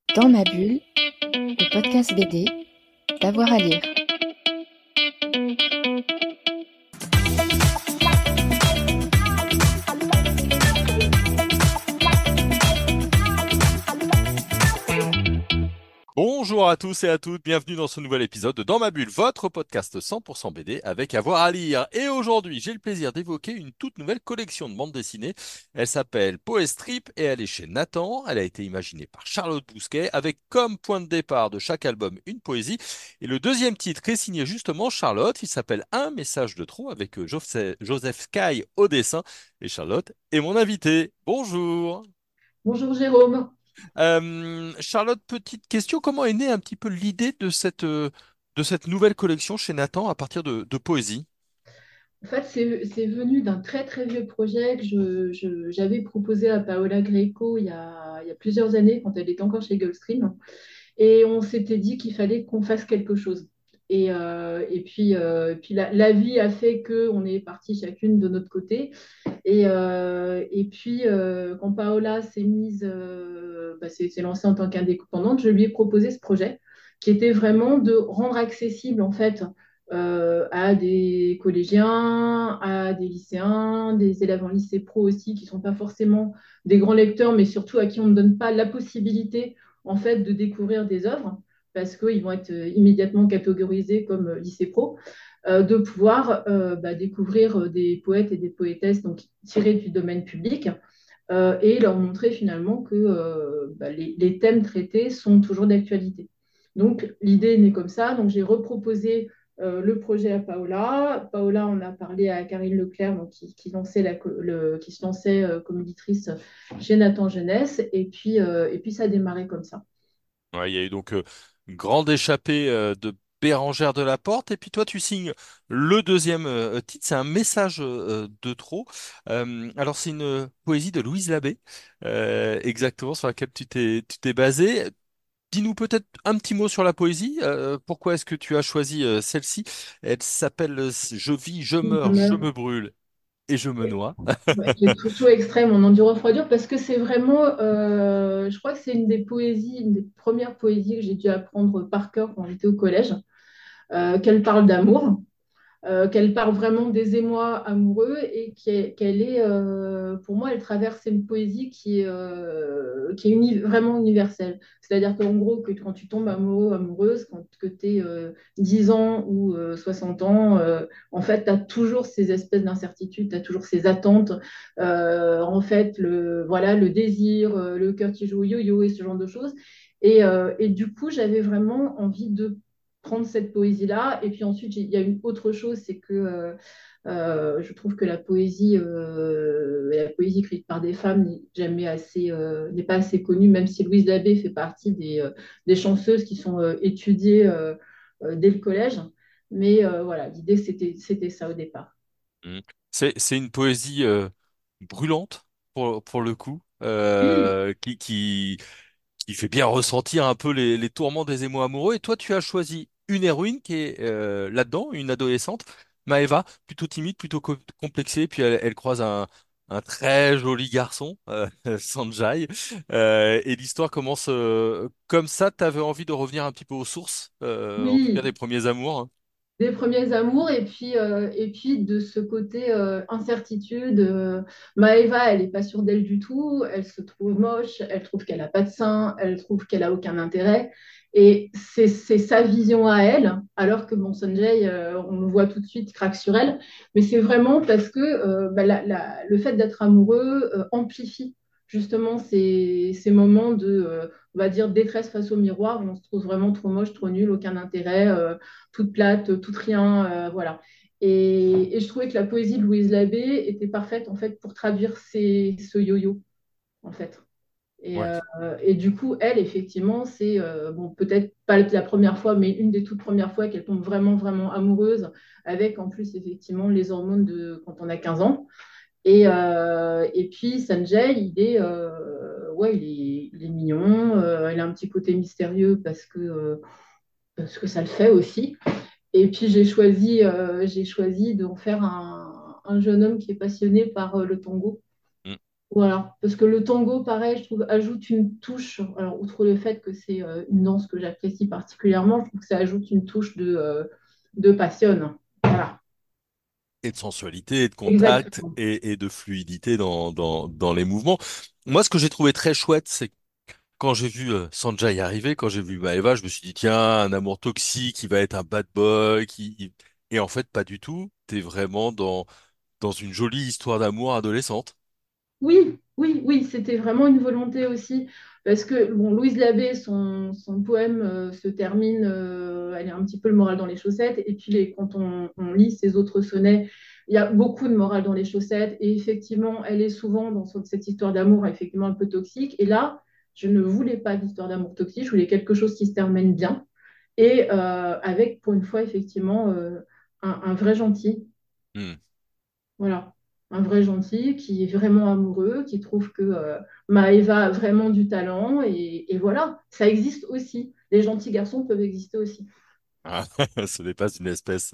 Dans ma bulle, le podcast BD, d'avoir à lire. Bonjour à tous et à toutes, bienvenue dans ce nouvel épisode de Dans ma bulle, votre podcast 100% BD avec avoir à lire. Et aujourd'hui, j'ai le plaisir d'évoquer une toute nouvelle collection de bandes dessinées. Elle s'appelle Poestrip et elle est chez Nathan. Elle a été imaginée par Charlotte Bousquet avec comme point de départ de chaque album une poésie. Et le deuxième titre est signé justement Charlotte. Il s'appelle Un message de trop avec Joseph Sky au dessin. Et Charlotte est mon invitée. Bonjour. Bonjour Jérôme. Charlotte, petite question, comment est née un petit peu l'idée de cette nouvelle collection chez Nathan à partir de poésie? En fait, c'est venu d'un très très vieux projet que j'avais proposé à Paola Greco il y a plusieurs années quand elle était encore chez Gulfstream. Et on s'était dit qu'il fallait qu'on fasse quelque chose. Et puis la vie a fait qu'on est parti chacune de notre côté. Et puis quand Paola s'est lancée en tant qu'indépendante, je lui ai proposé ce projet qui était vraiment de rendre accessible en fait à des collégiens, à des lycéens, des élèves en lycée pro aussi qui ne sont pas forcément des grands lecteurs, mais surtout à qui on ne donne pas la possibilité en fait de découvrir des œuvres parce qu'ils vont être immédiatement catégorisés comme lycée pro, de pouvoir découvrir des poètes et des poétesses donc, tirés du domaine public et leur montrer finalement que les thèmes traités sont toujours d'actualité. Donc l'idée est née comme ça. Donc j'ai reproposé le projet à Paola. Paola en a parlé à Karine Leclerc, donc, qui se lançait comme éditrice chez Nathan Jeunesse. Et puis ça a démarré comme ça. Ouais, il y a eu donc Grande échappée de Bérengère de la Porte, et puis toi tu signes le deuxième titre, c'est un message de trop. Alors c'est une poésie de Louise Labbé, exactement sur laquelle tu t'es basé. Dis-nous peut-être un petit mot sur la poésie. Pourquoi est-ce que tu as choisi celle-ci? Elle s'appelle Je vis, je Je meurs, je meurs. me brûle et je me noie. Ouais, j'ai tout extrait, mon enduro-refroidure, parce que c'est vraiment, je crois que c'est une des premières poésies que j'ai dû apprendre par cœur quand j'étais au collège, qu'elle parle d'amour, qu'elle parle vraiment des émois amoureux et qu'elle est, pour moi, elle traverse une poésie qui est vraiment universelle. C'est-à-dire qu'en gros, que quand tu tombes amoureux, amoureuse, quand que tu es 10 ans ou 60 ans, en fait, tu as toujours ces espèces d'incertitudes, tu as toujours ces attentes. En fait, voilà, le désir, le cœur qui joue au yo-yo et ce genre de choses. Et du coup, j'avais vraiment envie de prendre cette poésie-là. Et puis ensuite, il y a une autre chose, c'est que je trouve que la poésie écrite par des femmes n'est pas assez connue, même si Louise Labbé fait partie des chanteuses qui sont étudiées dès le collège. Mais voilà, l'idée, c'était ça au départ. Mm. C'est une poésie brûlante pour le coup, Oui, qui fait bien ressentir un peu les tourments des émois amoureux. Et toi, tu as choisi une héroïne qui est là-dedans, une adolescente, Maëva, plutôt timide, plutôt complexée, puis elle croise un très joli garçon, Sanjay. Et l'histoire commence comme ça. Tu avais envie de revenir un petit peu aux sources, en tout cas oui, des premiers amours, hein. des premiers amours et puis de ce côté incertitude. Maëva, elle n'est pas sûre d'elle du tout, elle se trouve moche, elle trouve qu'elle n'a pas de sein, elle trouve qu'elle a aucun intérêt. Et c'est sa vision à elle, alors que bon, Sanjay, on le voit tout de suite, craque sur elle. Mais c'est vraiment parce que le fait d'être amoureux amplifie justement ces moments on va dire, détresse face au miroir, où on se trouve vraiment trop moche, trop nul, aucun intérêt. Toute plate, toute rien, voilà. Et je trouvais que la poésie de Louise Labbé était parfaite en fait pour traduire ce yo-yo en fait. Et, Ouais. euh, et du coup, elle, effectivement, c'est bon, peut-être pas la première fois, mais une des toutes premières fois qu'elle tombe vraiment, vraiment amoureuse, avec en plus, effectivement, les hormones de quand on a 15 ans. Et puis, Sanjay, ouais, il est mignon, il a un petit côté mystérieux parce que ça le fait aussi. Et puis j'ai choisi d'en faire un jeune homme qui est passionné par le tango. Voilà, parce que le tango, pareil, je trouve, ajoute une touche. Alors, outre le fait que c'est une danse que j'apprécie particulièrement, je trouve que ça ajoute une touche de passion. Voilà, Et de sensualité, et de contact, exactement. et de fluidité dans les mouvements. Moi, ce que j'ai trouvé très chouette, c'est quand j'ai vu Sanjay arriver, quand j'ai vu Maeva, je me suis dit, tiens, un amour toxique, qui va être un bad boy, Et en fait, pas du tout. T'es vraiment dans une jolie histoire d'amour adolescente. Oui, oui, oui, c'était vraiment une volonté aussi. Parce que, bon, Louise Labbé, son poème se termine, elle est un petit peu le moral dans les chaussettes. Et puis, quand on lit ses autres sonnets, il y a beaucoup de morale dans les chaussettes. Et effectivement, elle est souvent dans cette histoire d'amour, effectivement, un peu toxique. Et là, je ne voulais pas d'histoire d'amour toxique, je voulais quelque chose qui se termine bien. Et avec, pour une fois, effectivement, un vrai gentil. Hmm. Voilà, un vrai gentil qui est vraiment amoureux, qui trouve que Maëva a vraiment du talent et voilà, ça existe aussi. Les gentils garçons peuvent exister aussi. Ah, ce n'est pas une espèce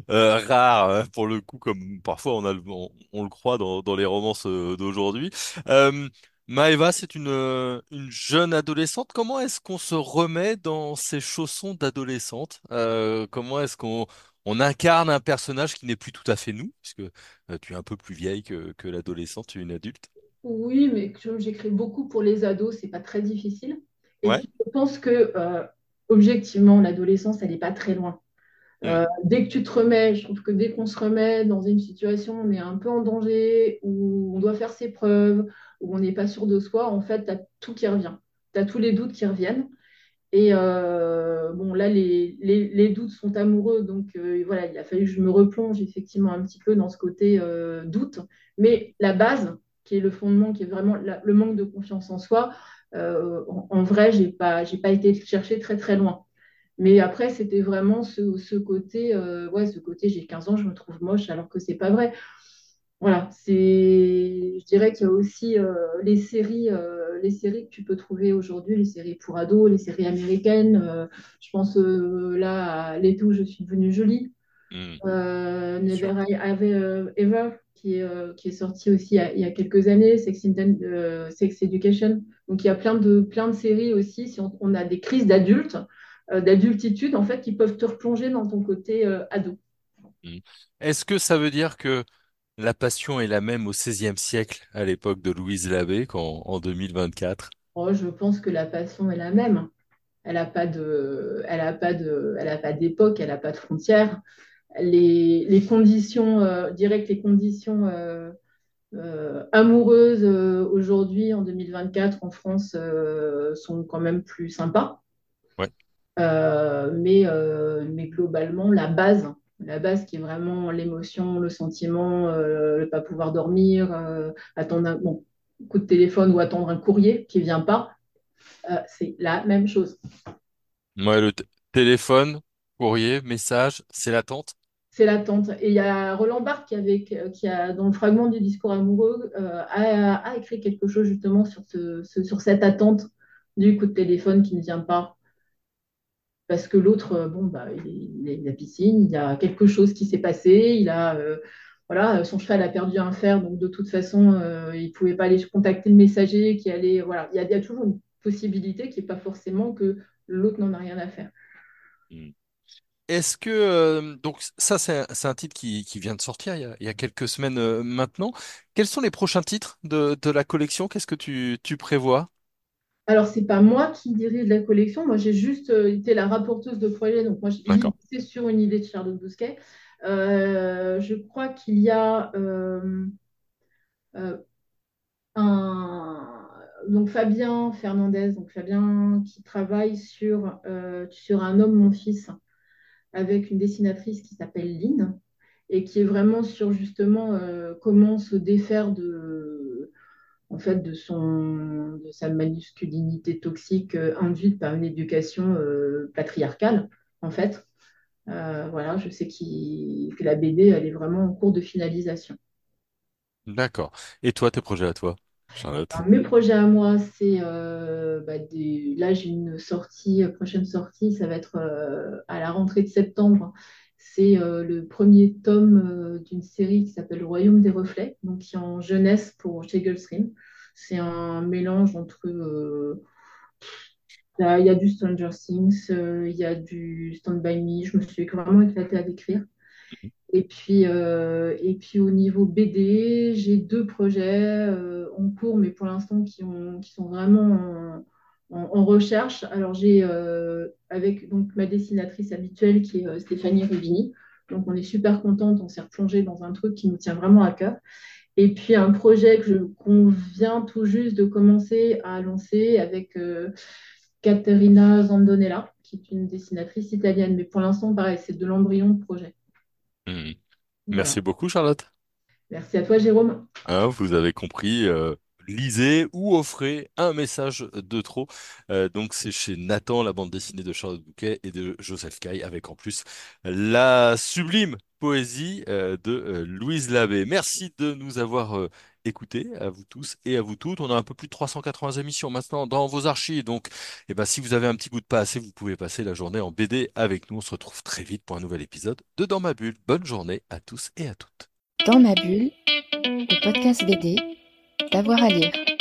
rare pour le coup, comme parfois on le croit dans les romances d'aujourd'hui. Euh, Maëva, c'est une jeune adolescente. Comment est-ce qu'on se remet dans ses chaussons d'adolescente? Comment est-ce qu'on incarne un personnage qui n'est plus tout à fait nous, puisque tu es un peu plus vieille que l'adolescente, tu es une adulte. Oui, mais comme j'écris beaucoup pour les ados, c'est pas très difficile. Et Ouais. puis je pense que objectivement, l'adolescence, elle n'est pas très loin. Hmm. Dès que tu te remets, je trouve que dès qu'on se remet dans une situation où on est un peu en danger, où on doit faire ses preuves, où on n'est pas sûr de soi, en fait, tu as tout qui revient. Tu as tous les doutes qui reviennent. Et bon, là, les doutes sont amoureux, donc voilà, il a fallu que je me replonge effectivement un petit peu dans ce côté doute. Hmm. Mais la base, qui est le fondement, qui est vraiment le manque de confiance en soi, en vrai, j'ai pas été chercher très très loin. Mais après, c'était vraiment ce côté, ouais, ce côté, j'ai 15 ans, je me trouve moche, alors que c'est pas vrai. Voilà, je dirais qu'il y a aussi les séries que tu peux trouver aujourd'hui, les séries pour ados, les séries américaines. Je pense là à L'été où je suis devenue jolie, Hmm. Bien Never sûr. I Have Ever, qui est sorti aussi il y a quelques années, Sex Education. Donc il y a plein de séries aussi, si on a des crises d'adultes, d'adultitude, en fait, qui peuvent te replonger dans ton côté ado. Hmm. Est-ce que ça veut dire que la passion est la même au XVIe siècle, à l'époque de Louise Labbé, en 2024? Oh, je pense que la passion est la même. Elle a pas d'époque, elle n'a pas de frontières. Les conditions, je dirais que les conditions amoureuses aujourd'hui, en 2024, en France, sont quand même plus sympas. Ouais. Mais globalement, la base qui est vraiment l'émotion, le sentiment, le pas pouvoir dormir, attendre un bon, coup de téléphone ou attendre un courrier qui ne vient pas, c'est la même chose. Moi, téléphone, courrier, message, c'est l'attente. C'est l'attente. Et il y a Roland Barthes qui a, dans le fragment du discours amoureux, a écrit quelque chose justement sur cette attente du coup de téléphone qui ne vient pas. Parce que l'autre, bon, bah, il est à la piscine, il y a quelque chose qui s'est passé, voilà, son cheval a perdu un fer, donc de toute façon, il ne pouvait pas aller contacter le messager qui allait, voilà, il y a toujours une possibilité qui n'est pas forcément que l'autre n'en a rien à faire. Hmm. Est-ce que donc ça c'est un titre qui vient de sortir il y a quelques semaines maintenant. Quels sont les prochains titres de la collection? Qu'est-ce que tu prévois? Alors, c'est pas moi qui dirige la collection, moi j'ai juste été la rapporteuse de projet, donc moi j'ai D'accord. initié sur une idée de Charlotte Bousquet. Je crois qu'il y a euh, un, donc Fabien Fernandez, donc Fabien qui travaille sur Un homme, mon fils, avec une dessinatrice qui s'appelle Lynn, et qui est vraiment sur justement comment se défaire en fait, de sa masculinité toxique induite par une éducation patriarcale, en fait. Voilà, je sais que la BD, elle est vraiment en cours de finalisation. D'accord. Et toi, tes projets à toi, Charlotte? Alors, mes projets à moi, c'est là j'ai une prochaine sortie, ça va être à la rentrée de septembre. C'est le premier tome d'une série qui s'appelle Le Royaume des Reflets, donc qui est en jeunesse pour chez Gulfstream. C'est un mélange entre il y a du Stranger Things, il y a du Stand By Me. Je me suis vraiment éclatée à l'écrire. Et puis au niveau BD, j'ai deux projets en cours, mais pour l'instant qui sont vraiment en recherche. Alors j'ai avec donc ma dessinatrice habituelle qui est Stéphanie Rubini. Donc on est super contente, on s'est replongé dans un truc qui nous tient vraiment à cœur. Et puis un projet qu'on vient tout juste de commencer à lancer avec Caterina Zandonella, qui est une dessinatrice italienne. Mais pour l'instant, pareil, c'est de l'embryon de projet. Mhm. Merci Voilà. beaucoup, Charlotte. Merci à toi, Jérôme. Hein, vous avez compris, lisez ou offrez un message de trop. Donc c'est chez Nathan, la bande dessinée de Charlotte Bouquet et de Joseph Caille, avec en plus la sublime poésie de Louise Labbé. Merci de nous avoir écoutés, à vous tous et à vous toutes. On a un peu plus de 380 émissions maintenant dans vos archives. Donc si vous avez un petit goût de pas assez, vous pouvez passer la journée en BD avec nous. On se retrouve très vite pour un nouvel épisode de Dans ma bulle. Bonne journée à tous et à toutes. Dans ma bulle, le podcast BD, d'avoir à lire.